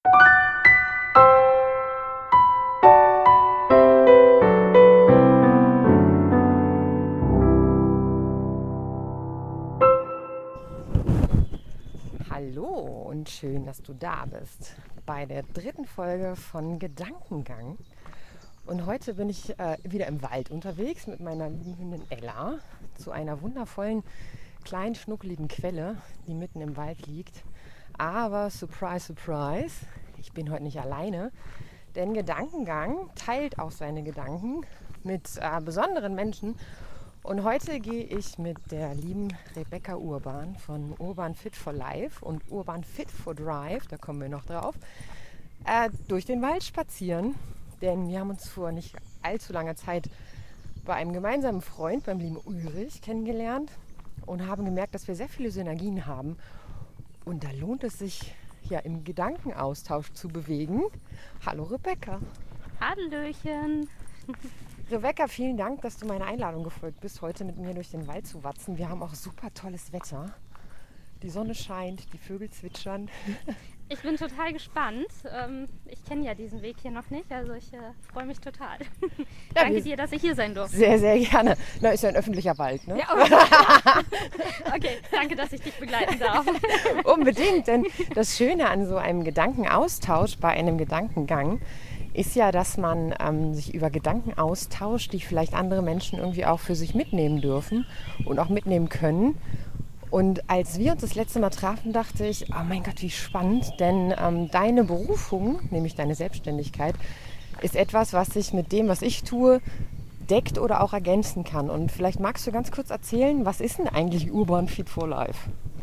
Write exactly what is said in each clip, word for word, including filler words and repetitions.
Hallo und schön, dass du da bist bei der dritten Folge von Gedankengang. Und heute bin ich äh, wieder im Wald unterwegs mit meiner lieben Hündin Ella zu einer wundervollen, kleinen, schnuckeligen Quelle, die mitten im Wald liegt. Aber surprise, surprise, ich bin heute nicht alleine, denn Gedankengang teilt auch seine Gedanken mit äh, besonderen Menschen. Und heute gehe ich mit der lieben Rebecca Urban von Urban Fit for Life und Urban Fit for Drive, da kommen wir noch drauf, äh, durch den Wald spazieren. Denn wir haben uns vor nicht allzu langer Zeit bei einem gemeinsamen Freund, beim lieben Ulrich, kennengelernt und haben gemerkt, dass wir sehr viele Synergien haben. Und da lohnt es sich, ja, im Gedankenaustausch zu bewegen. Hallo Rebecca. Hallöchen. Rebecca, vielen Dank, dass du meiner Einladung gefolgt bist, heute mit mir durch den Wald zu watzen. Wir haben auch super tolles Wetter. Die Sonne scheint, die Vögel zwitschern. Ich bin total gespannt. Ich kenne ja diesen Weg hier noch nicht, also ich freue mich total. Ja, danke dir, dass ich hier sein durfte. Sehr, sehr gerne. Na, ist ja ein öffentlicher Wald, ne? Ja, okay. Okay, danke, dass ich dich begleiten darf. Unbedingt, denn das Schöne an so einem Gedankenaustausch bei einem Gedankengang ist ja, dass man ähm, sich über Gedanken austauscht, die vielleicht andere Menschen irgendwie auch für sich mitnehmen dürfen und auch mitnehmen können. Und als wir uns das letzte Mal trafen, dachte ich, oh mein Gott, wie spannend, denn ähm, deine Berufung, nämlich deine Selbstständigkeit, ist etwas, was sich mit dem, was ich tue, deckt oder auch ergänzen kann. Und vielleicht magst du ganz kurz erzählen, was ist denn eigentlich Urban Fit for Life?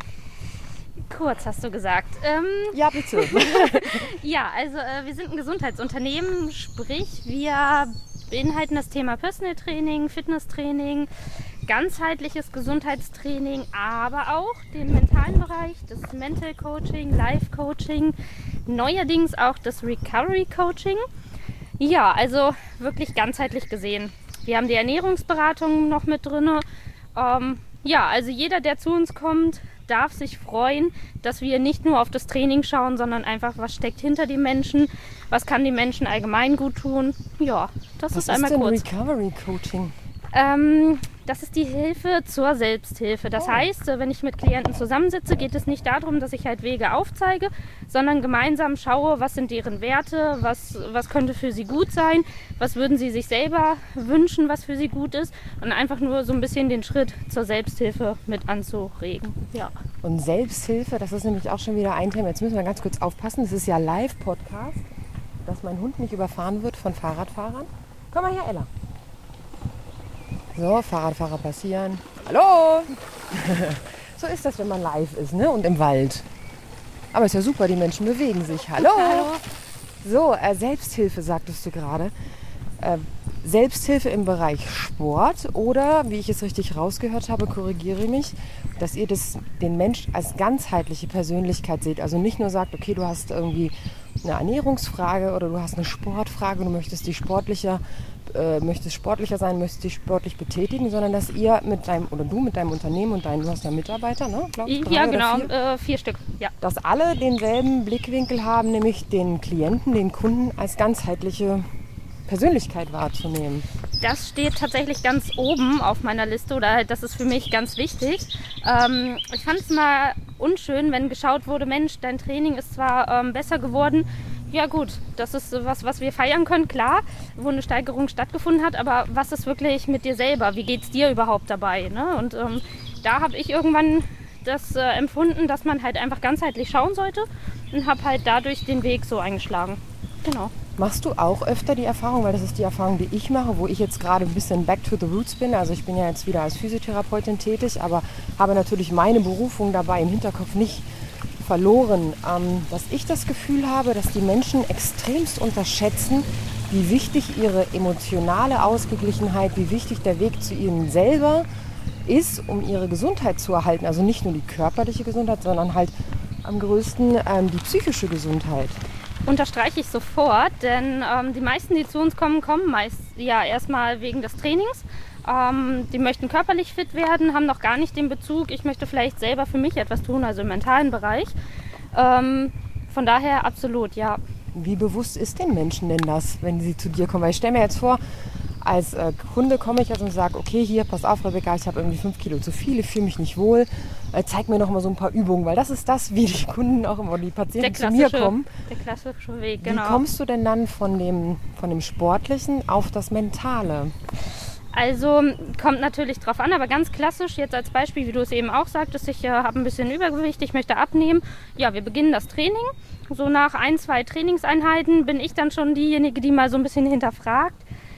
Kurz hast du gesagt. Ähm, ja, bitte. Ja, also äh, wir sind ein Gesundheitsunternehmen, sprich wir beinhalten das Thema Personal Training, Fitness Training, ganzheitliches Gesundheitstraining, aber auch den mentalen Bereich, das Mental Coaching, Life Coaching, neuerdings auch das Recovery Coaching. Ja, also wirklich ganzheitlich gesehen. Wir haben die Ernährungsberatung noch mit drin. Ähm, ja, also jeder, der zu uns kommt, darf sich freuen, dass wir nicht nur auf das Training schauen, sondern einfach, was steckt hinter den Menschen, was kann den Menschen allgemein gut tun. Ja, das was ist einmal ist denn kurz. Recovery Coaching? Ähm, das ist die Hilfe zur Selbsthilfe. Das Oh. heißt, wenn ich mit Klienten zusammensitze, geht es nicht darum, dass ich halt Wege aufzeige, sondern gemeinsam schaue, was sind deren Werte, was, was könnte für sie gut sein, was würden sie sich selber wünschen, was für sie gut ist und einfach nur so ein bisschen den Schritt zur Selbsthilfe mit anzuregen. Ja. Und Selbsthilfe, das ist nämlich auch schon wieder ein Thema. Jetzt müssen wir ganz kurz aufpassen, das ist ja Live-Podcast, dass mein Hund nicht überfahren wird von Fahrradfahrern. Komm mal her, Ella. So, Fahrradfahrer passieren. Hallo! So ist das, wenn man live ist, ne? Und im Wald. Aber ist ja super, die Menschen bewegen sich. Hallo! Hallo. So, äh, Selbsthilfe sagtest du gerade. Äh, Selbsthilfe im Bereich Sport oder, wie ich es richtig rausgehört habe, korrigiere mich, dass ihr das, den Mensch als ganzheitliche Persönlichkeit seht. Also nicht nur sagt, okay, du hast irgendwie eine Ernährungsfrage oder du hast eine Sportfrage, du möchtest die sportlicher, äh, möchtest sportlicher sein, möchtest dich sportlich betätigen, sondern dass ihr mit deinem, oder du mit deinem Unternehmen und deinen, du hast ja Mitarbeiter, ne? Glaub, drei Ja, oder genau, vier? äh, vier Stück. Ja. Dass alle denselben Blickwinkel haben, nämlich den Klienten, den Kunden als ganzheitliche Persönlichkeit wahrzunehmen. Das steht tatsächlich ganz oben auf meiner Liste oder das ist für mich ganz wichtig. Ähm, ich fand es mal unschön, wenn geschaut wurde, Mensch, dein Training ist zwar ähm, besser geworden. Ja gut, das ist was, was wir feiern können, klar, wo eine Steigerung stattgefunden hat, aber was ist wirklich mit dir selber? Wie geht es dir überhaupt dabei? Ne? Und ähm, da habe ich irgendwann das äh, empfunden, dass man halt einfach ganzheitlich schauen sollte und habe halt dadurch den Weg so eingeschlagen. Genau. Machst du auch öfter die Erfahrung, weil das ist die Erfahrung, die ich mache, wo ich jetzt gerade ein bisschen back to the roots bin. Also ich bin ja jetzt wieder als Physiotherapeutin tätig, aber habe natürlich meine Berufung dabei im Hinterkopf nicht verloren. Ähm, dass ich das Gefühl habe, dass die Menschen extremst unterschätzen, wie wichtig ihre emotionale Ausgeglichenheit, wie wichtig der Weg zu ihnen selber ist, um ihre Gesundheit zu erhalten. Also nicht nur die körperliche Gesundheit, sondern halt am größten ähm, die psychische Gesundheit. Unterstreiche ich sofort, denn ähm, die meisten, die zu uns kommen, kommen meist ja erstmal wegen des Trainings. Ähm, die möchten körperlich fit werden, haben noch gar nicht den Bezug, ich möchte vielleicht selber für mich etwas tun, also im mentalen Bereich. Ähm, von daher absolut, ja. Wie bewusst ist den Menschen denn das, wenn sie zu dir kommen? Weil ich stelle mir jetzt vor, als äh, Kunde komme ich also und sage, okay, hier, pass auf, Rebecca, ich habe irgendwie fünf Kilo zu viel, ich fühle mich nicht wohl. Äh, zeig mir noch mal so ein paar Übungen, weil das ist das, wie die Kunden auch immer, die Patienten zu mir kommen. Der klassische Weg, genau. Wie kommst du denn dann von dem, von dem Sportlichen auf das Mentale? Also kommt natürlich drauf an, aber ganz klassisch jetzt als Beispiel, wie du es eben auch sagtest, ich äh, habe ein bisschen Übergewicht, ich möchte abnehmen. Ja, wir beginnen das Training. So nach ein, zwei Trainingseinheiten bin ich dann schon diejenige, die mal so ein bisschen hinterfragt,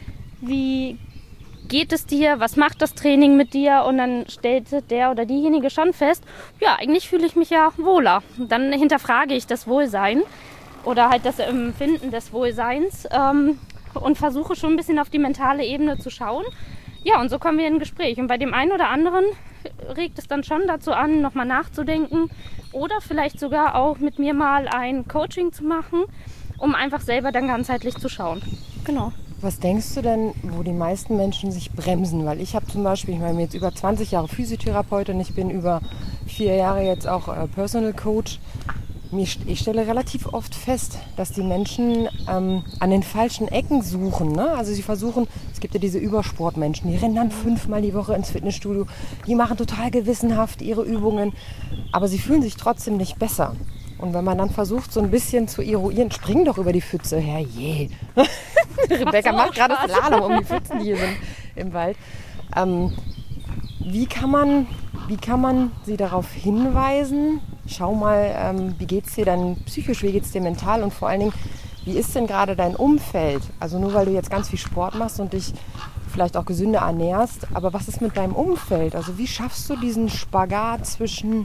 wie geht es dir, was macht das Training mit dir? Und dann stellt der oder diejenige schon fest, ja, eigentlich fühle ich mich ja wohler. Dann hinterfrage ich das Wohlsein oder halt das Empfinden des Wohlseins. Ähm, und versuche schon ein bisschen auf die mentale Ebene zu schauen. Ja, und so kommen wir in ein Gespräch. Und bei dem einen oder anderen regt es dann schon dazu an, nochmal nachzudenken oder vielleicht sogar auch mit mir mal ein Coaching zu machen, um einfach selber dann ganzheitlich zu schauen. Genau. Was denkst du denn, wo die meisten Menschen sich bremsen? Weil ich habe zum Beispiel, ich meine jetzt über zwanzig Jahre Physiotherapeutin, ich bin über vier Jahre jetzt auch äh, Personal Coach. Ich stelle relativ oft fest, dass die Menschen ähm, an den falschen Ecken suchen. Ne? Also sie versuchen, es gibt ja diese Übersportmenschen, die rennen dann fünfmal die Woche ins Fitnessstudio, die machen total gewissenhaft ihre Übungen, aber sie fühlen sich trotzdem nicht besser. Und wenn man dann versucht, so ein bisschen zu eruieren, spring doch über die Pfütze, herrje. Rebecca macht gerade Slalom um die Pfützen, die hier sind im Wald. Ähm, wie kann man, wie kann man sie darauf hinweisen, schau mal, ähm, wie geht es dir dann psychisch, wie geht es dir mental und vor allen Dingen, wie ist denn gerade dein Umfeld? Also nur weil du jetzt ganz viel Sport machst und dich vielleicht auch gesünder ernährst, aber was ist mit deinem Umfeld? Also wie schaffst du diesen Spagat zwischen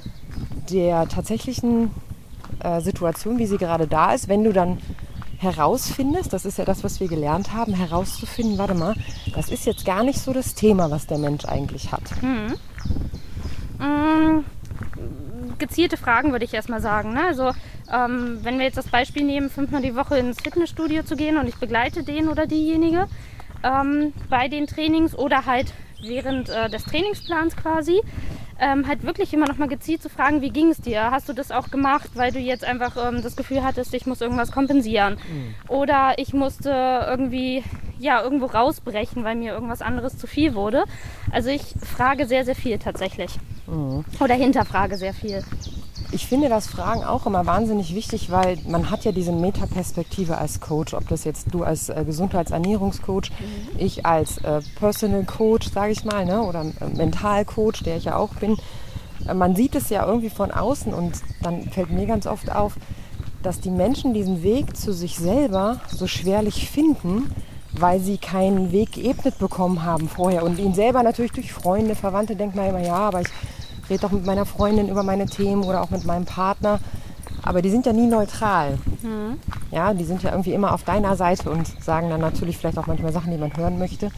der tatsächlichen äh, Situation, wie sie gerade da ist, wenn du dann herausfindest, das ist ja das, was wir gelernt haben, herauszufinden, warte mal, das ist jetzt gar nicht so das Thema, was der Mensch eigentlich hat. Mhm. Mhm. Gezielte Fragen würde ich erstmal sagen. Ne? Also ähm, wenn wir jetzt das Beispiel nehmen, fünfmal die Woche ins Fitnessstudio zu gehen und ich begleite den oder diejenige ähm, bei den Trainings oder halt während äh, des Trainingsplans quasi, ähm, halt wirklich immer noch mal gezielt zu fragen, wie ging es dir? Hast du das auch gemacht, weil du jetzt einfach ähm, das Gefühl hattest, ich muss irgendwas kompensieren? Mhm. Oder ich musste irgendwie ja, irgendwo rausbrechen, weil mir irgendwas anderes zu viel wurde. Also ich frage sehr, sehr viel tatsächlich. Mhm. Oder hinterfrage sehr viel. Ich finde das Fragen auch immer wahnsinnig wichtig, weil man hat ja diese Metaperspektive als Coach, ob das jetzt du als äh, Gesundheitsernährungscoach, mhm. ich als äh, Personal Coach, sage ich mal, ne, oder äh, Mentalcoach, der ich ja auch bin. Äh, man sieht es ja irgendwie von außen und dann fällt mir ganz oft auf, dass die Menschen diesen Weg zu sich selber so schwerlich finden, weil sie keinen Weg geebnet bekommen haben vorher und ihn selber natürlich durch Freunde, Verwandte denkt man immer, ja, aber ich rede doch mit meiner Freundin über meine Themen oder auch mit meinem Partner. Aber die sind ja nie neutral. Mhm. Ja, die sind ja irgendwie immer auf deiner Seite und sagen dann natürlich vielleicht auch manchmal Sachen, die man hören möchte.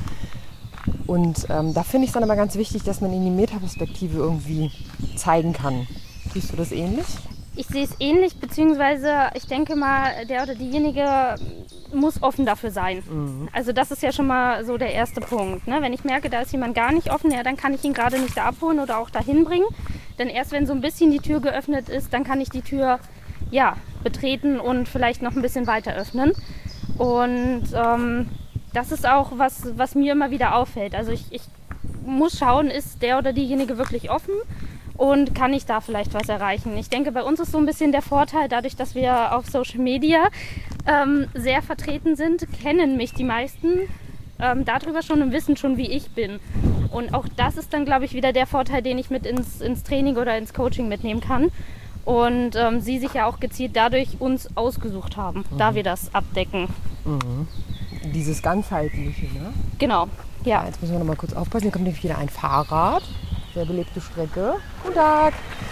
Und ähm, da finde ich es dann aber ganz wichtig, dass man ihnen die Metaperspektive irgendwie zeigen kann. Siehst du das ähnlich? Ich sehe es ähnlich, beziehungsweise ich denke mal, der oder diejenige muss offen dafür sein. Mhm. Also das ist ja schon mal so der erste Punkt. Ne? Wenn ich merke, da ist jemand gar nicht offen, ja, dann kann ich ihn gerade nicht da abholen oder auch dahin bringen. Denn erst wenn so ein bisschen die Tür geöffnet ist, dann kann ich die Tür ja, betreten und vielleicht noch ein bisschen weiter öffnen. Und ähm, das ist auch was, was mir immer wieder auffällt. Also ich, ich muss schauen, ist der oder diejenige wirklich offen? Und kann ich da vielleicht was erreichen? Ich denke, bei uns ist so ein bisschen der Vorteil, dadurch, dass wir auf Social Media ähm, sehr vertreten sind, kennen mich die meisten ähm, darüber schon und wissen schon, wie ich bin. Und auch das ist dann, glaube ich, wieder der Vorteil, den ich mit ins, ins Training oder ins Coaching mitnehmen kann. Und ähm, sie sich ja auch gezielt dadurch uns ausgesucht haben, mhm. da wir das abdecken. Mhm. Dieses ganzheitliche, ne? Genau, ja. Jetzt müssen wir noch mal kurz aufpassen, hier kommt nämlich wieder ein Fahrrad. Sehr belebte Strecke. Guten Tag.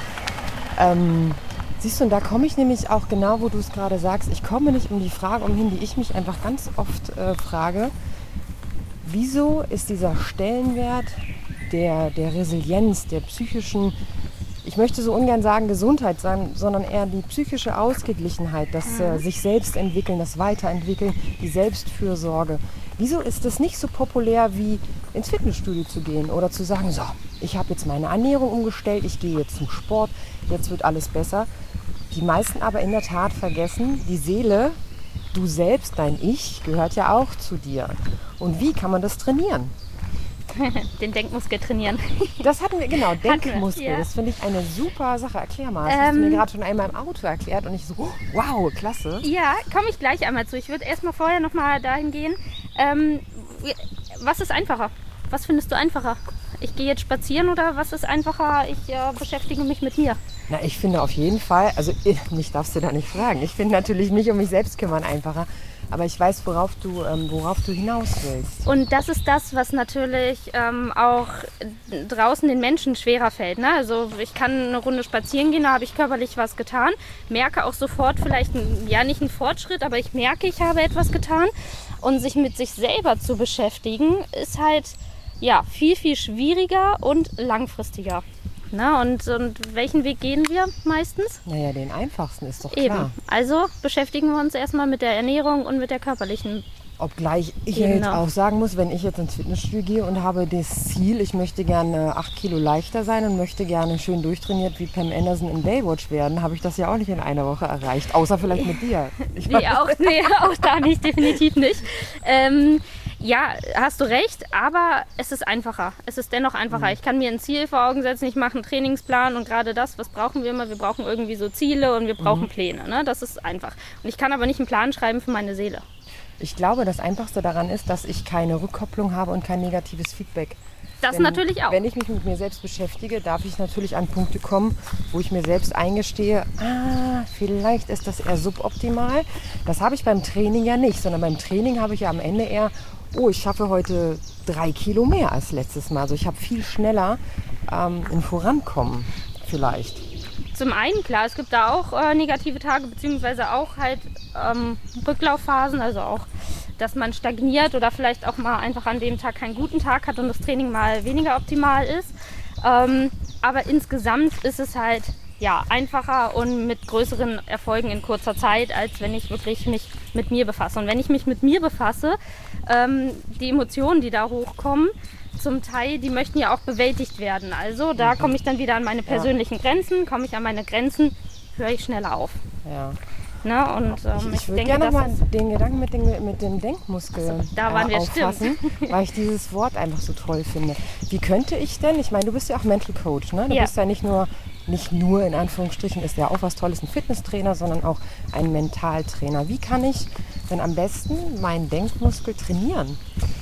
Ähm, siehst du, und da komme ich nämlich auch genau, wo du es gerade sagst, ich komme nicht um die Frage umhin, die ich mich einfach ganz oft äh, frage. Wieso ist dieser Stellenwert der, der Resilienz, der psychischen, ich möchte so ungern sagen Gesundheit sein, sondern eher die psychische Ausgeglichenheit, das äh, sich selbst entwickeln, das Weiterentwickeln, die Selbstfürsorge. Wieso ist es nicht so populär wie ins Fitnessstudio zu gehen oder zu sagen, so, ich habe jetzt meine Ernährung umgestellt, ich gehe jetzt zum Sport, jetzt wird alles besser. Die meisten aber in der Tat vergessen, die Seele, du selbst, dein Ich, gehört ja auch zu dir. Und wie kann man das trainieren? Den Denkmuskel trainieren. Das hatten wir, genau, Denkmuskel. Wir, ja. Das finde ich eine super Sache. Erklär mal. Das ähm, hast du mir gerade schon einmal im Auto erklärt und ich so, oh, wow, klasse. Ja, komme ich gleich einmal zu. Ich würde erstmal vorher nochmal dahin gehen. Ähm, was ist einfacher? Was findest du einfacher? Ich gehe jetzt spazieren oder was ist einfacher? Ich äh, beschäftige mich mit mir. Na, ich finde auf jeden Fall, also ich, mich darfst du da nicht fragen. Ich finde natürlich mich um mich selbst kümmern einfacher. Aber ich weiß, worauf du, ähm, worauf du hinaus willst. Und das ist das, was natürlich ähm, auch draußen den Menschen schwerer fällt. Ne? Also ich kann eine Runde spazieren gehen, da habe ich körperlich was getan. Merke auch sofort vielleicht, ein, ja nicht einen Fortschritt, aber ich merke, ich habe etwas getan. Und sich mit sich selber zu beschäftigen, ist halt ja, viel, viel schwieriger und langfristiger. Na, und, und welchen Weg gehen wir meistens? Naja, den einfachsten ist doch klar. Eben. Also beschäftigen wir uns erstmal mit der Ernährung und mit der körperlichen. Obgleich ich Genau. jetzt auch sagen muss, wenn ich jetzt ins Fitnessstudio gehe und habe das Ziel, ich möchte gerne acht Kilo leichter sein und möchte gerne schön durchtrainiert wie Pam Anderson in Baywatch werden, habe ich das ja auch nicht in einer Woche erreicht. Außer vielleicht mit dir. Ich nee, auch, nee, auch da nicht, definitiv nicht. Ähm, Ja, hast du recht, aber es ist einfacher. Es ist dennoch einfacher. Ich kann mir ein Ziel vor Augen setzen, ich mache einen Trainingsplan und gerade das, was brauchen wir immer? Wir brauchen irgendwie so Ziele und wir brauchen mhm. Pläne. Ne? Das ist einfach. Und ich kann aber nicht einen Plan schreiben für meine Seele. Ich glaube, das Einfachste daran ist, dass ich keine Rückkopplung habe und kein negatives Feedback. Das Denn natürlich auch. Wenn ich mich mit mir selbst beschäftige, darf ich natürlich an Punkte kommen, wo ich mir selbst eingestehe, ah, vielleicht ist das eher suboptimal. Das habe ich beim Training ja nicht, sondern beim Training habe ich ja am Ende eher, oh, ich schaffe heute drei Kilo mehr als letztes Mal. Also ich habe viel schneller ähm, ein Vorankommen vielleicht. Zum einen, klar, es gibt da auch äh, negative Tage, beziehungsweise auch halt ähm, Rücklaufphasen, also auch, dass man stagniert oder vielleicht auch mal einfach an dem Tag keinen guten Tag hat und das Training mal weniger optimal ist. Ähm, aber insgesamt ist es halt ja, einfacher und mit größeren Erfolgen in kurzer Zeit, als wenn ich wirklich mich mit mir befasse. Und wenn ich mich mit mir befasse, ähm, die Emotionen, die da hochkommen, zum Teil, die möchten ja auch bewältigt werden. Also da komme ich dann wieder an meine persönlichen ja. Grenzen, komme ich an meine Grenzen, höre ich schneller auf. Ja. Ne? Und, ähm, ich ich ich würde denke, gerne mal den Gedanken mit dem, mit dem Denkmuskel also, da waren äh, wir auffassen, weil ich dieses Wort einfach so toll finde. Wie könnte ich denn, ich meine, du bist ja auch Mental Coach, ne? Du ja. bist ja nicht nur, nicht nur in Anführungsstrichen, ist ja auch was Tolles, ein Fitnesstrainer, sondern auch ein Mentaltrainer. Wie kann ich denn am besten meinen Denkmuskel trainieren?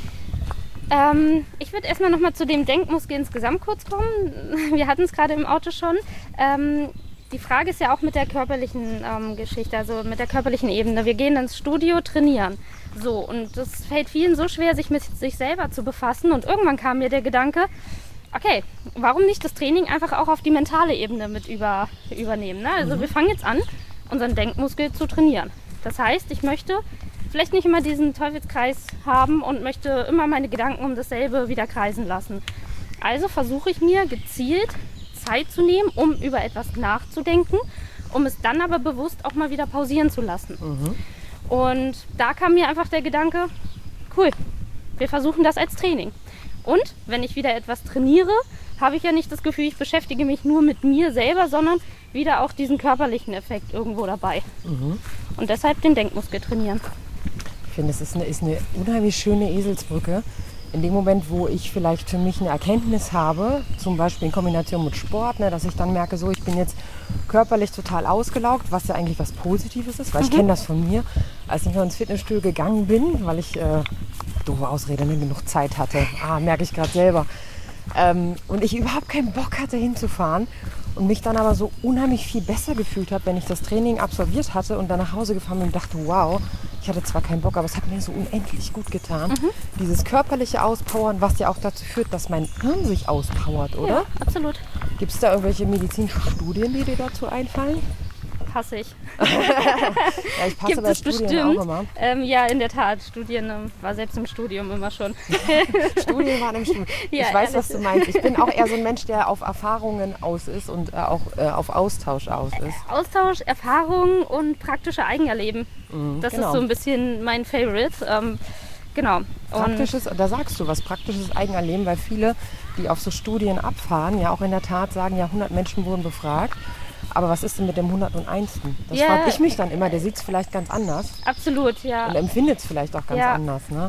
Ähm, ich würde erstmal nochmal zu dem Denkmuskel insgesamt kurz kommen. Wir hatten es gerade im Auto schon. Ähm, die Frage ist ja auch mit der körperlichen ähm, Geschichte, also mit der körperlichen Ebene. Wir gehen ins Studio trainieren. So, und es fällt vielen so schwer, sich mit sich selber zu befassen. Und irgendwann kam mir der Gedanke, okay, warum nicht das Training einfach auch auf die mentale Ebene mit über, übernehmen? Ne? Also mhm. wir fangen jetzt an, unseren Denkmuskel zu trainieren. Das heißt, ich möchte vielleicht nicht immer diesen Teufelskreis haben und möchte immer meine Gedanken um dasselbe wieder kreisen lassen. Also versuche ich mir gezielt Zeit zu nehmen, um über etwas nachzudenken, um es dann aber bewusst auch mal wieder pausieren zu lassen. Mhm. Und da kam mir einfach der Gedanke, cool, wir versuchen das als Training. Und wenn ich wieder etwas trainiere, habe ich ja nicht das Gefühl, ich beschäftige mich nur mit mir selber, sondern wieder auch diesen körperlichen Effekt irgendwo dabei. Mhm. Und deshalb den Denkmuskel trainieren. Ich finde, es ist eine, ist eine unheimlich schöne Eselsbrücke. In dem Moment, wo ich vielleicht für mich eine Erkenntnis habe, zum Beispiel in Kombination mit Sport, ne, dass ich dann merke, so, ich bin jetzt körperlich total ausgelaugt, was ja eigentlich was Positives ist, weil mhm. ich kenne das von mir, als ich noch ins Fitnessstudio gegangen bin, weil ich, äh, doofe Ausrede, nicht genug Zeit hatte, ah, merke ich gerade selber, ähm, und ich überhaupt keinen Bock hatte hinzufahren und mich dann aber so unheimlich viel besser gefühlt habe, wenn ich das Training absolviert hatte und dann nach Hause gefahren bin und dachte, wow, ich hatte zwar keinen Bock, aber es hat mir so unendlich gut getan. Mhm. Dieses körperliche Auspowern, was ja auch dazu führt, dass mein Hirn sich auspowert, oder? Ja, absolut. Gibt es da irgendwelche medizinischen Studien, die dir dazu einfallen? Passe ich. Ja, ich passe Gibt bei es Studien bestimmt. auch immer. Ähm, ja, in der Tat. Studien ähm, war selbst im Studium immer schon. Studien waren im Studium. Ja, ich weiß, ehrlich. was du meinst. Ich bin auch eher so ein Mensch, der auf Erfahrungen aus ist und äh, auch äh, auf Austausch aus ist. Austausch, Erfahrung und praktische Eigenerleben. Mhm, das genau. ist so ein bisschen mein Favorite. Ähm, genau. Praktisches, da sagst du was, praktisches Eigenerleben, weil viele, die auf so Studien abfahren, ja auch in der Tat sagen, ja hundert Menschen wurden befragt. Aber was ist denn mit dem hunderteins.? Das Ja. frage ich mich dann immer. Der sieht es vielleicht ganz anders Absolut, ja. und empfindet es vielleicht auch ganz Ja. anders. Ne?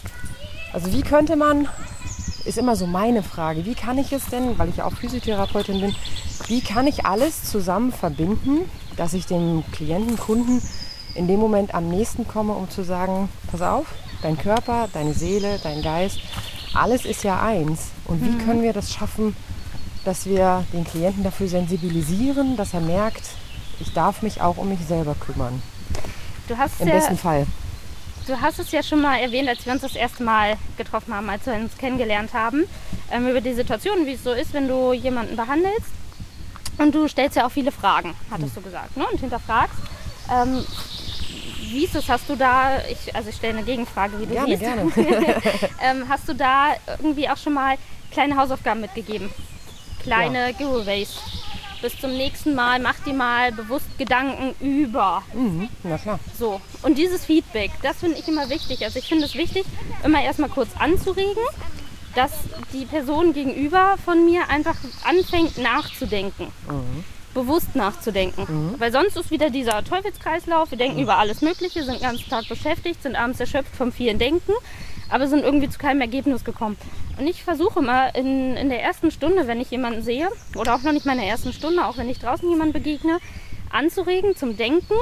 Also wie könnte man, ist immer so meine Frage, wie kann ich es denn, weil ich ja auch Physiotherapeutin bin, wie kann ich alles zusammen verbinden, dass ich dem Klienten, Kunden in dem Moment am nächsten komme, um zu sagen, pass auf, dein Körper, deine Seele, dein Geist, alles ist ja eins. Und wie Mhm. können wir das schaffen, dass wir den Klienten dafür sensibilisieren, dass er merkt, ich darf mich auch um mich selber kümmern. Du hast Im ja, besten Fall. Du hast es ja schon mal erwähnt, als wir uns das erste Mal getroffen haben, als wir uns kennengelernt haben, ähm, über die Situation, wie es so ist, wenn du jemanden behandelst. Und du stellst ja auch viele Fragen, hattest du gesagt, ne? Und hinterfragst. Ähm, wie ist es? Hast du da, ich, also ich stelle eine Gegenfrage, wie du Gerne, siehst. gerne. ähm, hast du da irgendwie auch schon mal kleine Hausaufgaben mitgegeben? Kleine Giveaways. Bis zum nächsten Mal, mach dir mal bewusst Gedanken über. Mhm, na klar. So, und dieses Feedback, das finde ich immer wichtig. Also ich finde es wichtig, immer erstmal kurz anzuregen, dass die Person gegenüber von mir einfach anfängt nachzudenken. Mhm. Bewusst nachzudenken. Mhm. Weil sonst ist wieder dieser Teufelskreislauf. Wir denken über alles Mögliche, sind den ganzen Tag beschäftigt, sind abends erschöpft vom vielen Denken, aber sind irgendwie zu keinem Ergebnis gekommen. Und ich versuche immer in, in der ersten Stunde, wenn ich jemanden sehe, oder auch noch nicht mal in der ersten Stunde, auch wenn ich draußen jemanden begegne, anzuregen zum Denken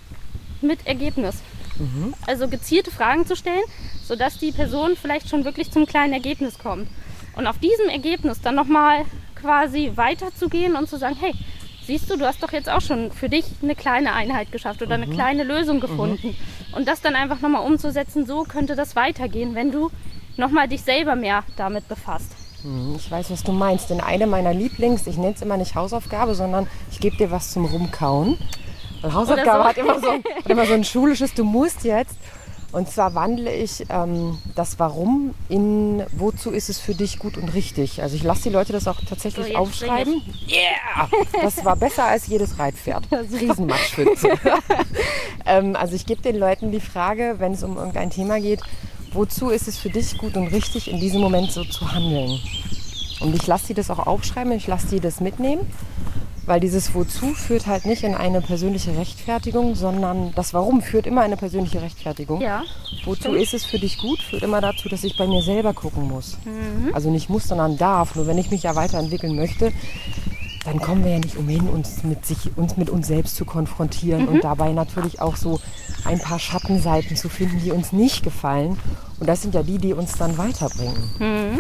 mit Ergebnis. Mhm. Also gezielte Fragen zu stellen, sodass die Person vielleicht schon wirklich zum kleinen Ergebnis kommt. Und auf diesem Ergebnis dann nochmal quasi weiterzugehen und zu sagen, hey, siehst du, du hast doch jetzt auch schon für dich eine kleine Einheit geschafft oder eine Mhm. kleine Lösung gefunden. Mhm. Und das dann einfach nochmal umzusetzen, so könnte das weitergehen, wenn du nochmal dich selber mehr damit befasst. Mhm, ich weiß, was du meinst. Denn eine meiner Lieblings, ich nenne es immer nicht Hausaufgabe, sondern ich gebe dir was zum Rumkauen. Weil Hausaufgabe so. hat, immer so, hat immer so ein schulisches, du musst jetzt. Und zwar wandle ich ähm, das Warum in wozu ist es für dich gut und richtig. Also ich lasse die Leute das auch tatsächlich So, jetzt aufschreiben. Yeah! Das war besser als jedes Reitpferd. Riesenmatschpfütze. ähm, also ich gebe den Leuten die Frage, wenn es um irgendein Thema geht, wozu ist es für dich gut und richtig, in diesem Moment so zu handeln. Und ich lasse sie das auch aufschreiben, ich lasse sie das mitnehmen. Weil dieses Wozu führt halt nicht in eine persönliche Rechtfertigung, sondern das Warum führt immer in eine persönliche Rechtfertigung. Ja. Wozu Stimmt. ist es für dich gut, führt immer dazu, dass ich bei mir selber gucken muss. Mhm. Also nicht muss, sondern darf. Nur wenn ich mich ja weiterentwickeln möchte, dann kommen wir ja nicht umhin, uns mit, sich, uns mit uns selbst zu konfrontieren Mhm. und dabei natürlich auch so ein paar Schattenseiten zu finden, die uns nicht gefallen. Und das sind ja die, die uns dann weiterbringen. Mhm.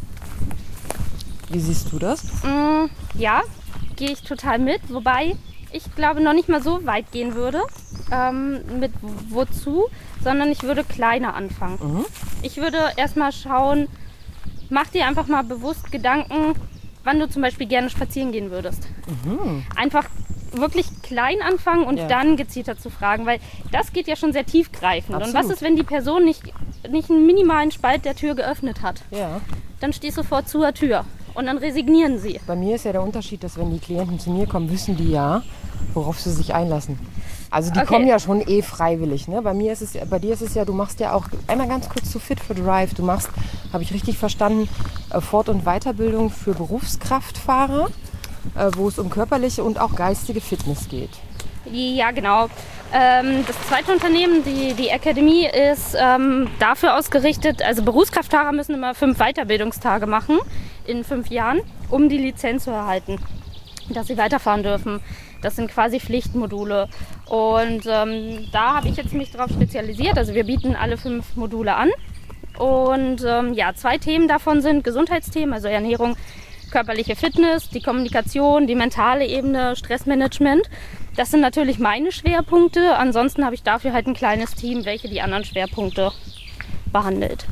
Wie siehst du das? Mm, ja, gehe ich total mit, wobei ich glaube noch nicht mal so weit gehen würde ähm, mit wozu, sondern ich würde kleiner anfangen. Mhm. Ich würde erstmal schauen, mach dir einfach mal bewusst Gedanken, wann du zum Beispiel gerne spazieren gehen würdest. Mhm. Einfach wirklich klein anfangen und Ja. dann gezielter zu fragen, weil das geht ja schon sehr tiefgreifend. Und Absolut. was ist, wenn die Person nicht, nicht einen minimalen Spalt der Tür geöffnet hat? Ja. Dann stehst du sofort zur Tür und dann resignieren sie. Bei mir ist ja der Unterschied, dass wenn die Klienten zu mir kommen, wissen die ja, worauf sie sich einlassen. Also die Okay. kommen ja schon eh freiwillig. Ne? Bei mir ist es, ja- bei dir ist es ja, du machst ja auch einmal ganz kurz zu Fit for Drive. Du machst, habe ich richtig verstanden, äh, Fort- und Weiterbildung für Berufskraftfahrer, äh, wo es um körperliche und auch geistige Fitness geht. Ja, genau. Ähm, das zweite Unternehmen, die, die Akademie, ist ähm, dafür ausgerichtet, also Berufskraftfahrer müssen immer fünf Weiterbildungstage machen in fünf Jahren, um die Lizenz zu erhalten, dass sie weiterfahren dürfen. Das sind quasi Pflichtmodule. Und ähm, da habe ich jetzt mich darauf spezialisiert. Also wir bieten alle fünf Module an. Und ähm, ja, zwei Themen davon sind Gesundheitsthemen, also Ernährung, körperliche Fitness, die Kommunikation, die mentale Ebene, Stressmanagement. Das sind natürlich meine Schwerpunkte. Ansonsten habe ich dafür halt ein kleines Team, welche die anderen Schwerpunkte behandelt.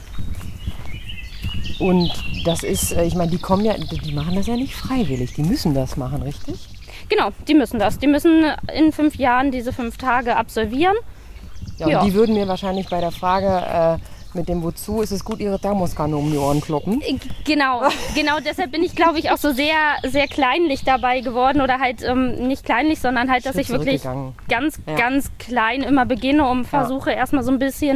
Und das ist, äh, ich meine, die kommen ja, die machen das ja nicht freiwillig. Die müssen das machen, richtig? Genau, die müssen das. Die müssen in fünf Jahren diese fünf Tage absolvieren. Ja, Ja. und die würden mir wahrscheinlich bei der Frage äh, mit dem Wozu ist es gut, ihre Thermoskanne um die Ohren kloppen. Äh, Genau, genau deshalb bin ich, glaube ich, auch so sehr, sehr kleinlich dabei geworden. Oder halt ähm, nicht kleinlich, sondern halt, dass Schritt ich wirklich zurückgegangen. ganz, Ja. ganz klein immer beginne und versuche erstmal so ein bisschen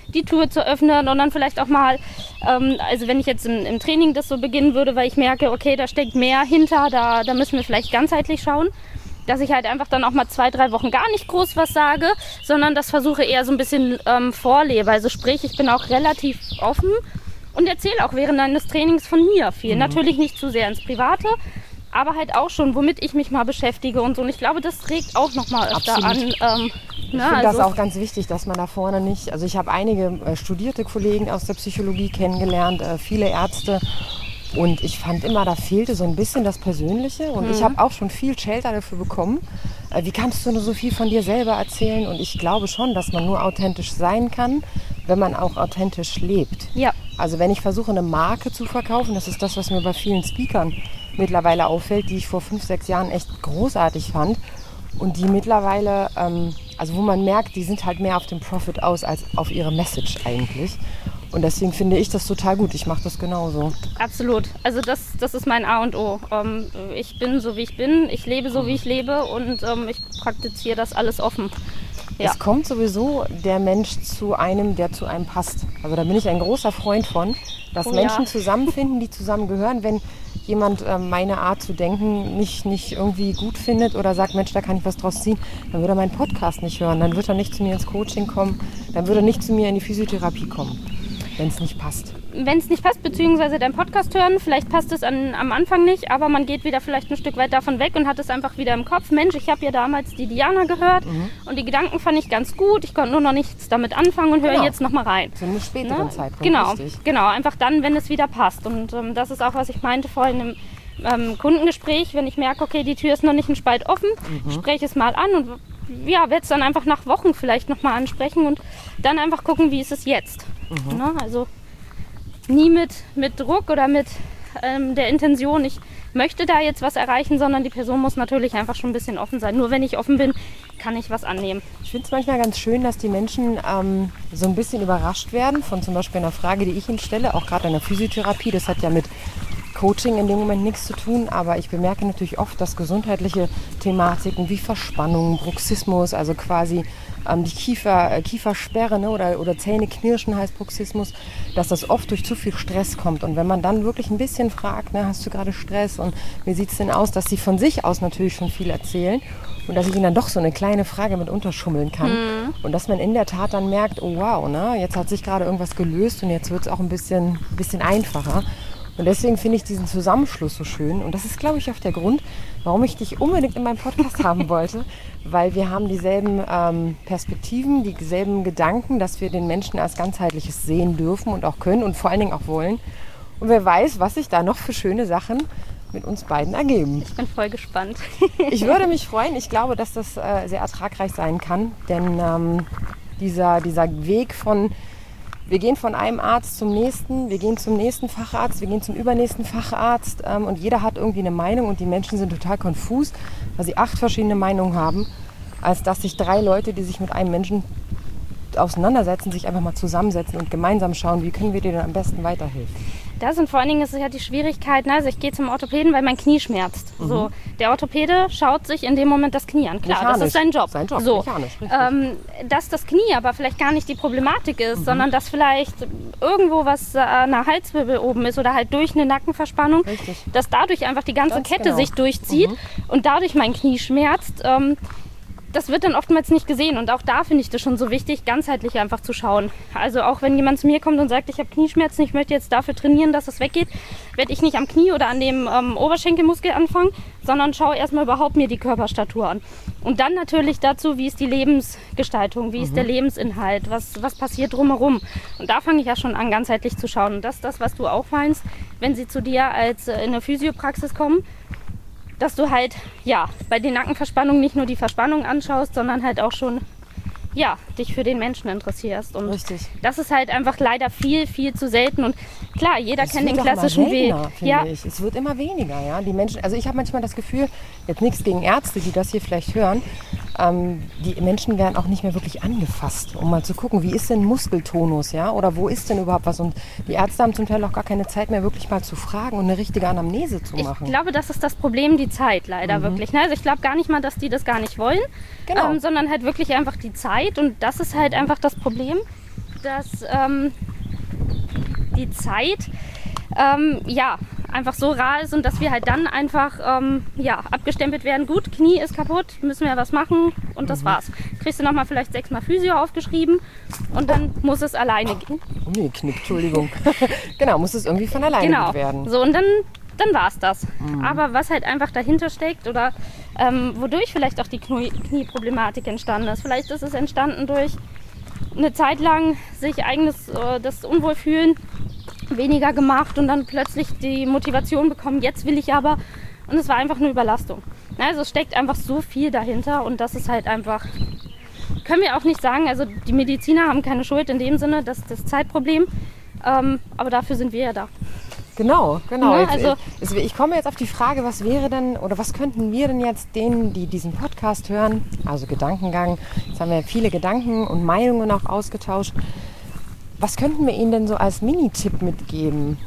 die Tür zu öffnen und dann vielleicht auch mal, ähm, also wenn ich jetzt im, im Training das so beginnen würde, weil ich merke, okay, da steckt mehr hinter, da, da müssen wir vielleicht ganzheitlich schauen, dass ich halt einfach dann auch mal zwei, drei Wochen gar nicht groß was sage, sondern das versuche eher so ein bisschen ähm, vorlebe. Also sprich, ich bin auch relativ offen und erzähle auch während eines Trainings von mir viel. Mhm. Natürlich nicht zu sehr ins Private, aber halt auch schon, womit ich mich mal beschäftige und so. Und ich glaube, das regt auch nochmal öfter Absolut. an. Ähm, ich ne, finde also das auch ganz wichtig, dass man da vorne nicht, also ich habe einige äh, studierte Kollegen aus der Psychologie kennengelernt, äh, viele Ärzte. Und ich fand immer, da fehlte so ein bisschen das Persönliche. Und mhm. ich habe auch schon viel Shelter dafür bekommen. Wie kannst du nur so viel von dir selber erzählen? Und ich glaube schon, dass man nur authentisch sein kann, wenn man auch authentisch lebt. Ja. Also wenn ich versuche, eine Marke zu verkaufen, das ist das, was mir bei vielen Speakern mittlerweile auffällt, die ich vor fünf, sechs Jahren echt großartig fand. Und die mittlerweile, ähm, also wo man merkt, die sind halt mehr auf den Profit aus, als auf ihre Message eigentlich. Und deswegen finde ich das total gut. Ich mache das genauso. Absolut. Also das, das ist mein A und O. Ähm, ich bin so, wie ich bin. Ich lebe so, wie ich lebe. Und ähm, ich praktiziere das alles offen. Ja. Es kommt sowieso der Mensch zu einem, der zu einem passt. Also da bin ich ein großer Freund von, dass oh, Menschen ja. zusammenfinden, die zusammengehören. Wenn jemand äh, meine Art zu denken nicht, nicht irgendwie gut findet oder sagt, Mensch, da kann ich was draus ziehen, dann würde er meinen Podcast nicht hören. Dann wird er nicht zu mir ins Coaching kommen. Dann würde er nicht zu mir in die Physiotherapie kommen. Wenn es nicht passt. Wenn es nicht passt, beziehungsweise deinen Podcast hören, vielleicht passt es an, am Anfang nicht, aber man geht wieder vielleicht ein Stück weit davon weg und hat es einfach wieder im Kopf. Mensch, ich habe ja damals die Diana gehört mhm. und die Gedanken fand ich ganz gut. Ich konnte nur noch nichts damit anfangen und höre genau. jetzt nochmal rein. Zu einem späteren ne? Zeitpunkt. Genau, richtig. genau, einfach dann, wenn es wieder passt. Und ähm, das ist auch, was ich meinte vorhin im ähm, Kundengespräch, wenn ich merke, okay, die Tür ist noch nicht ein Spalt offen, mhm. spreche es mal an und ja, werde es dann einfach nach Wochen vielleicht nochmal ansprechen und dann einfach gucken, wie ist es jetzt. Mhm. Ne? Also nie mit, mit Druck oder mit ähm, der Intention, ich möchte da jetzt was erreichen, sondern die Person muss natürlich einfach schon ein bisschen offen sein. Nur wenn ich offen bin, kann ich was annehmen. Ich finde es manchmal ganz schön, dass die Menschen ähm, so ein bisschen überrascht werden von zum Beispiel einer Frage, die ich ihnen stelle, auch gerade in der Physiotherapie. Das hat ja mit Coaching in dem Moment nichts zu tun, aber ich bemerke natürlich oft, dass gesundheitliche Thematiken wie Verspannung, Bruxismus, also quasi ähm, die Kiefer, äh, Kiefersperre ne, oder, oder Zähneknirschen heißt Bruxismus, dass das oft durch zu viel Stress kommt. Und wenn man dann wirklich ein bisschen fragt, ne, hast du gerade Stress und wie sieht es denn aus, dass sie von sich aus natürlich schon viel erzählen und dass ich ihnen dann doch so eine kleine Frage mit unterschummeln kann. Mhm. Und dass man in der Tat dann merkt, oh wow, ne, jetzt hat sich gerade irgendwas gelöst und jetzt wird es auch ein bisschen, bisschen einfacher. Und deswegen finde ich diesen Zusammenschluss so schön. Und das ist, glaube ich, auch der Grund, warum ich dich unbedingt in meinem Podcast haben wollte. Weil wir haben dieselben ähm, Perspektiven, dieselben Gedanken, dass wir den Menschen als Ganzheitliches sehen dürfen und auch können und vor allen Dingen auch wollen. Und wer weiß, was sich da noch für schöne Sachen mit uns beiden ergeben. Ich bin voll gespannt. Ich würde mich freuen. Ich glaube, dass das äh, sehr ertragreich sein kann. Denn ähm, dieser, dieser Weg von... Wir gehen von einem Arzt zum nächsten, wir gehen zum nächsten Facharzt, wir gehen zum übernächsten Facharzt ähm, und jeder hat irgendwie eine Meinung und die Menschen sind total konfus, weil sie acht verschiedene Meinungen haben, als dass sich drei Leute, die sich mit einem Menschen auseinandersetzen, sich einfach mal zusammensetzen und gemeinsam schauen, wie können wir dir denn am besten weiterhelfen. Das und vor allen Dingen ist es ja die Schwierigkeit, ne? Also ich gehe zum Orthopäden, weil mein Knie schmerzt. Mhm. So, der Orthopäde schaut sich in dem Moment das Knie an. Klar, mechanisch. Das ist sein Job. Sein Job, so. mechanisch, richtig. Ähm, dass das Knie aber vielleicht gar nicht die Problematik ist, mhm. sondern dass vielleicht irgendwo was äh, an der Halswirbel oben ist oder halt durch eine Nackenverspannung, richtig. Dass dadurch einfach die ganze Ganz Kette genau. sich durchzieht mhm. und dadurch mein Knie schmerzt. Ähm, Das wird dann oftmals nicht gesehen und auch da finde ich das schon so wichtig, ganzheitlich einfach zu schauen. Also auch wenn jemand zu mir kommt und sagt, ich habe Knieschmerzen, ich möchte jetzt dafür trainieren, dass es weggeht, werde ich nicht am Knie oder an dem ähm, Oberschenkelmuskel anfangen, sondern schaue erstmal überhaupt mir die Körperstatur an. Und dann natürlich dazu, wie ist die Lebensgestaltung, wie ist mhm. der Lebensinhalt, was, was passiert drumherum. Und da fange ich ja schon an, ganzheitlich zu schauen. Und das ist das, was du auch meinst, wenn sie zu dir als äh, in eine Physiopraxis kommen, dass du halt ja bei den Nackenverspannungen nicht nur die Verspannung anschaust, sondern halt auch schon ja, dich für den Menschen interessierst. Und Richtig. Das ist halt einfach leider viel, viel zu selten. Und klar, jeder es kennt den klassischen Weg. Ja. Ich. Es wird immer weniger. Ja? Die Menschen, also ich habe manchmal das Gefühl, jetzt nichts gegen Ärzte, die das hier vielleicht hören, ähm, die Menschen werden auch nicht mehr wirklich angefasst, um mal zu gucken, wie ist denn Muskeltonus, ja? Oder wo ist denn überhaupt was? Und die Ärzte haben zum Teil auch gar keine Zeit mehr, wirklich mal zu fragen und eine richtige Anamnese zu machen. Ich glaube, das ist das Problem, die Zeit leider mhm. wirklich. Ne? Also ich glaube gar nicht mal, dass die das gar nicht wollen, genau. ähm, sondern halt wirklich einfach die Zeit. Und das ist halt einfach das Problem, dass ähm, die Zeit ähm, ja einfach so rar ist und dass wir halt dann einfach ähm, ja, abgestempelt werden. Gut, Knie ist kaputt, müssen wir was machen und das mhm. war's. Kriegst du nochmal vielleicht sechsmal Physio aufgeschrieben und dann muss es alleine gehen. Oh nee, Knick, Entschuldigung. Genau, muss es irgendwie von alleine genau. gut werden. So, und dann, dann war's das. Mhm. Aber was halt einfach dahinter steckt oder ähm, wodurch vielleicht auch die Knie- Knieproblematik entstanden ist. Vielleicht ist es entstanden durch eine Zeit lang sich eigenes äh, das Unwohlfühlen weniger gemacht und dann plötzlich die Motivation bekommen, jetzt will ich aber. Und es war einfach eine Überlastung. Also es steckt einfach so viel dahinter und das ist halt einfach, können wir auch nicht sagen, also die Mediziner haben keine Schuld in dem Sinne, das ist das Zeitproblem, ähm, aber dafür sind wir ja da. Genau, genau. Ja, also, jetzt, ich komme jetzt auf die Frage, was wäre denn oder was könnten wir denn jetzt denen, die diesen Podcast hören, also Gedankengang, jetzt haben wir viele Gedanken und Meinungen auch ausgetauscht, was könnten wir ihnen denn so als Mini-Tipp mitgeben?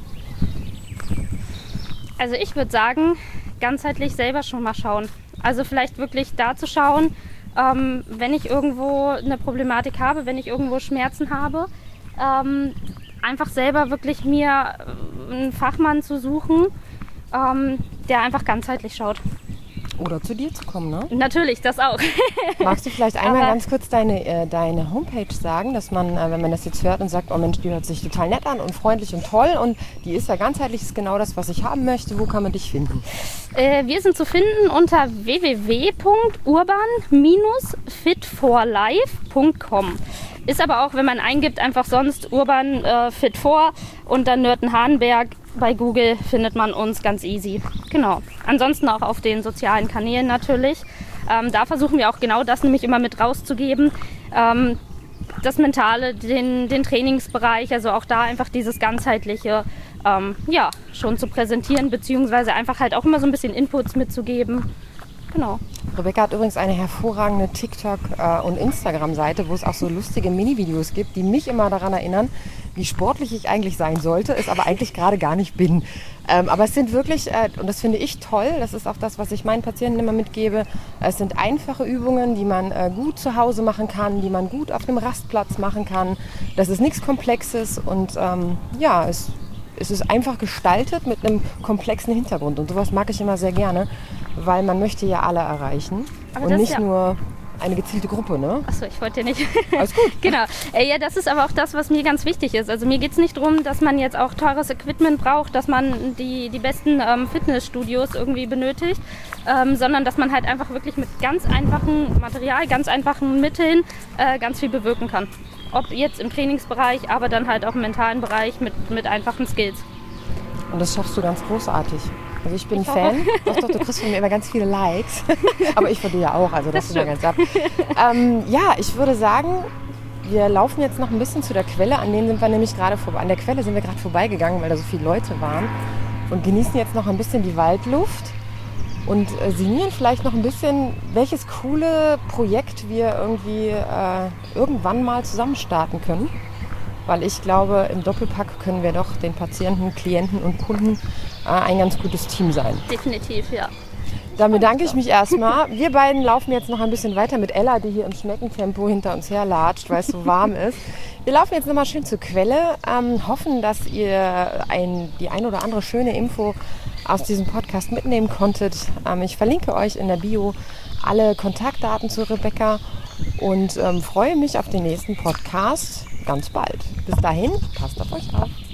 Also ich würde sagen, ganzheitlich selber schon mal schauen. Also vielleicht wirklich da zu schauen, ähm, wenn ich irgendwo eine Problematik habe, wenn ich irgendwo Schmerzen habe, ähm, einfach selber wirklich mir einen Fachmann zu suchen, ähm, der einfach ganzheitlich schaut. Oder zu dir zu kommen, ne? Natürlich, das auch. Magst du vielleicht einmal Aber ganz kurz deine, äh, deine Homepage sagen, dass man, äh, wenn man das jetzt hört und sagt, oh Mensch, die hört sich total nett an und freundlich und toll und die ist ja ganzheitlich, ist genau das, was ich haben möchte. Wo kann man dich finden? Äh, wir sind zu finden unter w w w punkt urban fit for life punkt com. Ist aber auch, wenn man eingibt, einfach sonst Urban äh, Fit for und dann Nörten-Hardenberg. Bei Google findet man uns ganz easy. Genau. Ansonsten auch auf den sozialen Kanälen natürlich. Ähm, da versuchen wir auch genau das nämlich immer mit rauszugeben. Ähm, das Mentale, den, den Trainingsbereich, also auch da einfach dieses ganzheitliche, ähm, ja, schon zu präsentieren, beziehungsweise einfach halt auch immer so ein bisschen Inputs mitzugeben. Genau. Rebecca hat übrigens eine hervorragende TikTok- äh, und Instagram-Seite, wo es auch so lustige Mini-Videos gibt, die mich immer daran erinnern, wie sportlich ich eigentlich sein sollte, es aber eigentlich gerade gar nicht bin. Ähm, aber es sind wirklich, äh, und das finde ich toll, das ist auch das, was ich meinen Patienten immer mitgebe, es sind einfache Übungen, die man äh, gut zu Hause machen kann, die man gut auf dem Rastplatz machen kann. Das ist nichts Komplexes und ähm, ja, es, es ist einfach gestaltet mit einem komplexen Hintergrund und sowas mag ich immer sehr gerne, weil man möchte ja alle erreichen aber und nicht ja nur eine gezielte Gruppe, ne? Achso, ich wollte ja nicht. Alles gut. Genau. Äh, ja, das ist aber auch das, was mir ganz wichtig ist. Also mir geht es nicht darum, dass man jetzt auch teures Equipment braucht, dass man die, die besten ähm, Fitnessstudios irgendwie benötigt, ähm, sondern dass man halt einfach wirklich mit ganz einfachem Material, ganz einfachen Mitteln äh, ganz viel bewirken kann. Ob jetzt im Trainingsbereich, aber dann halt auch im mentalen Bereich mit, mit einfachen Skills. Und das schaffst du ganz großartig. Also ich bin ich Fan. Doch, doch, du kriegst von mir immer ganz viele Likes. Aber ich von dir ja auch, also das, das ist ja ganz ab. Ähm, ja, ich würde sagen, wir laufen jetzt noch ein bisschen zu der Quelle. An denen sind wir nämlich gerade vorbei. An der Quelle sind wir gerade vorbeigegangen, weil da so viele Leute waren. Und genießen jetzt noch ein bisschen die Waldluft. Und äh, sinnieren vielleicht noch ein bisschen, welches coole Projekt wir irgendwie äh, irgendwann mal zusammen starten können. Weil ich glaube, im Doppelpack können wir doch den Patienten, Klienten und Kunden äh, ein ganz gutes Team sein. Definitiv, ja. Dann bedanke ich mich erstmal. Wir beiden laufen jetzt noch ein bisschen weiter mit Ella, die hier im Schneckentempo hinter uns herlatscht, weil es so warm ist. Wir laufen jetzt nochmal schön zur Quelle, ähm, hoffen, dass ihr ein, die ein oder andere schöne Info aus diesem Podcast mitnehmen konntet. Ähm, ich verlinke euch in der Bio alle Kontaktdaten zu Rebecca und ähm, freue mich auf den nächsten Podcast ganz bald. Bis dahin, passt auf euch auf.